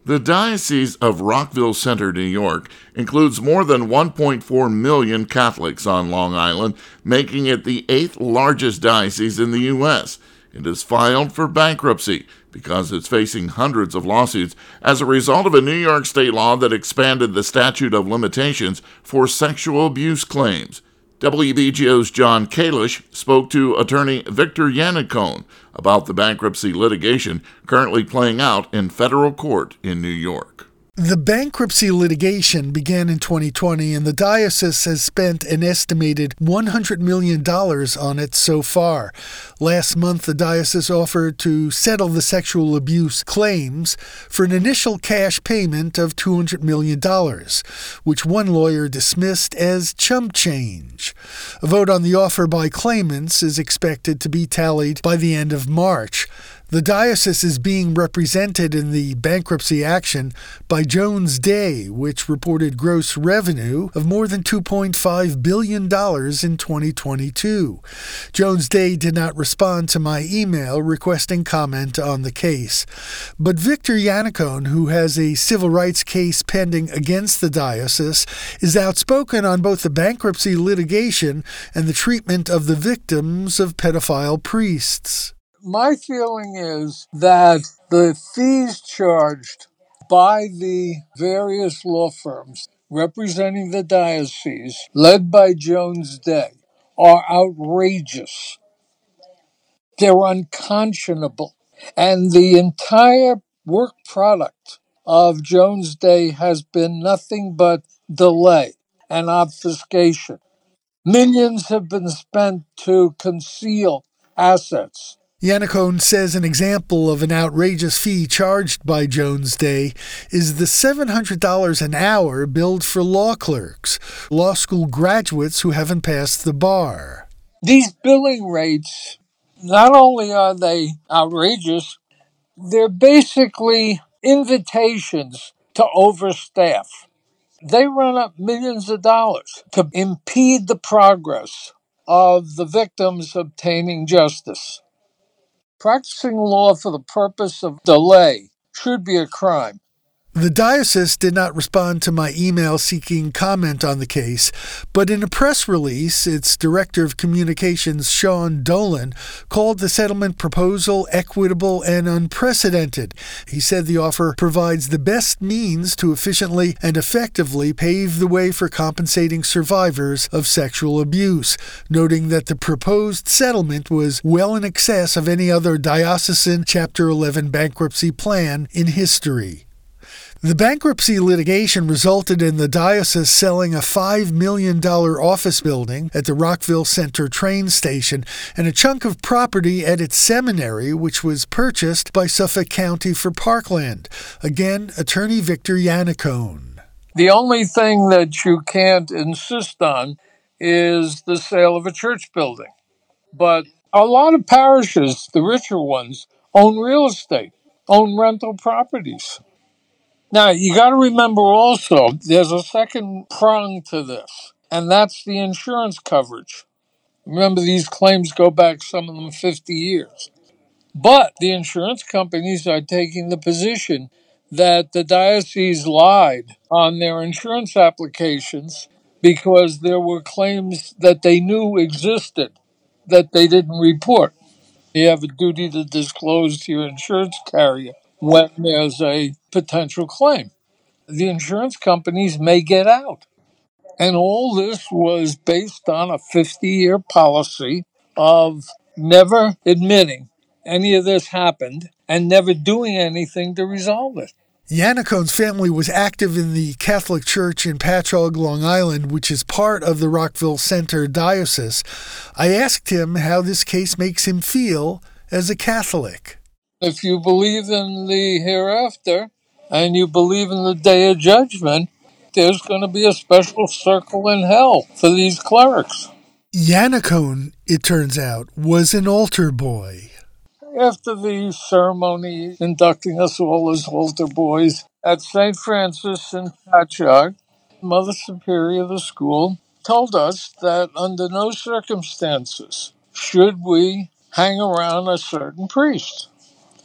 The Diocese of Rockville Centre, New York, includes more than 1.4 million Catholics on Long Island, making it the 8th largest diocese in the U.S. It has filed for bankruptcy because it's facing hundreds of lawsuits as a result of a New York state law that expanded the statute of limitations for sexual abuse claims. WBGO's John Kalish spoke to attorney Victor Yannicone about the bankruptcy litigation currently playing out in federal court in New York. The bankruptcy litigation began in 2020, and the diocese has spent an estimated $100 million on it so far. Last month, the diocese offered to settle the sexual abuse claims for an initial cash payment of $200 million, which one lawyer dismissed as chump change. A vote on the offer by claimants is expected to be tallied by the end of March. The diocese is being represented in the bankruptcy action by Jones Day, which reported gross revenue of more than $2.5 billion in 2022. Jones Day did not respond to my email requesting comment on the case. But Victor Yannicone, who has a civil rights case pending against the diocese, is outspoken on both the bankruptcy litigation and the treatment of the victims of pedophile priests. My feeling is that the fees charged by the various law firms representing the diocese, led by Jones Day, are outrageous. They're unconscionable. And the entire work product of Jones Day has been nothing but delay and obfuscation. Millions have been spent to conceal assets. Yannicone says an example of an outrageous fee charged by Jones Day is the $700 an hour billed for law clerks, law school graduates who haven't passed the bar. These billing rates, not only are they outrageous, they're basically invitations to overstaff. They run up millions of dollars to impede the progress of the victims obtaining justice. Practicing law for the purpose of delay should be a crime. The diocese did not respond to my email seeking comment on the case, but in a press release, its director of communications, Sean Dolan, called the settlement proposal equitable and unprecedented. He said the offer provides the best means to efficiently and effectively pave the way for compensating survivors of sexual abuse, noting that the proposed settlement was well in excess of any other diocesan Chapter 11 bankruptcy plan in history. The bankruptcy litigation resulted in the diocese selling a $5 million office building at the Rockville Centre train station and a chunk of property at its seminary, which was purchased by Suffolk County for parkland. Again, attorney Victor Yannicone. The only thing that you can't insist on is the sale of a church building. But a lot of parishes, the richer ones, own real estate, own rental properties. Now, you got to remember also, there's a second prong to this, and that's the insurance coverage. Remember, these claims go back, some of them 50 years. But the insurance companies are taking the position that the diocese lied on their insurance applications because there were claims that they knew existed that they didn't report. You have a duty to disclose to your insurance carrier when there's a potential claim. The insurance companies may get out. And all this was based on a 50-year policy of never admitting any of this happened and never doing anything to resolve it. Yannicone's family was active in the Catholic Church in Patchogue, Long Island, which is part of the Rockville Centre Diocese. I asked him how this case makes him feel as a Catholic. If you believe in the hereafter and you believe in the day of judgment, there's going to be a special circle in hell for these clerics. Yannicone, it turns out, was an altar boy. After the ceremony inducting us all as altar boys at St. Francis in Patchogue, Mother Superior of the school told us that under no circumstances should we hang around a certain priest.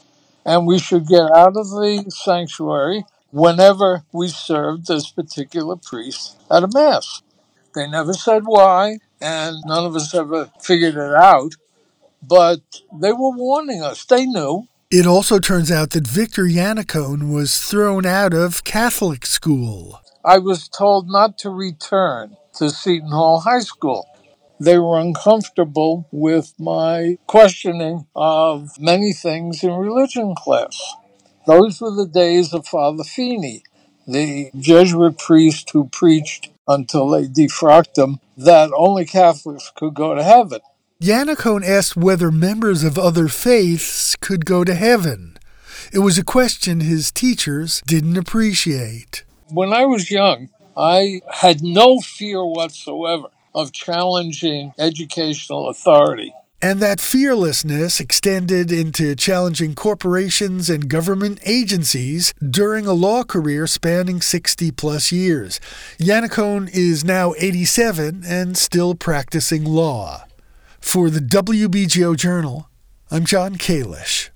and we should get out of the sanctuary whenever we served this particular priest at a mass. They never said why, and none of us ever figured it out, but they were warning us. They knew. It also turns out that Victor Yannicone was thrown out of Catholic school. I was told not to return to Seton Hall High School. They were uncomfortable with my questioning of many things in religion class. Those were the days of Father Feeney, the Jesuit priest who preached until they defrocked him that only Catholics could go to heaven. Yannicone asked whether members of other faiths could go to heaven. It was a question his teachers didn't appreciate. When I was young, I had no fear whatsoever of challenging educational authority. And that fearlessness extended into challenging corporations and government agencies during a law career spanning 60-plus years. Yannicone is now 87 and still practicing law. For the WBGO Journal, I'm John Kalish.